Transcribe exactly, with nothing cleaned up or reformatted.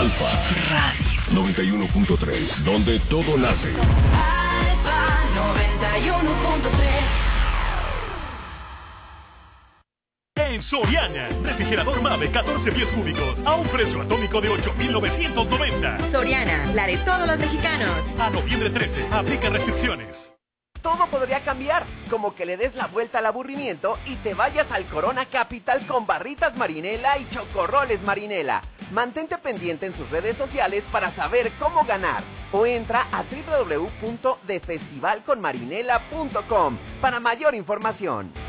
Alfa Radio noventa y uno punto tres, donde todo nace. Alfa noventa y uno punto tres. En Soriana, refrigerador Mave catorce pies cúbicos a un precio atómico de ocho mil novecientos noventa. Soriana, la de todos los mexicanos. A noviembre trece, aplica restricciones. Todo podría cambiar, como que le des la vuelta al aburrimiento y te vayas al Corona Capital con barritas Marinela y chocorroles Marinela. Mantente pendiente en sus redes sociales para saber cómo ganar. O entra a doble u doble u doble u punto de festival con marinela punto com para mayor información.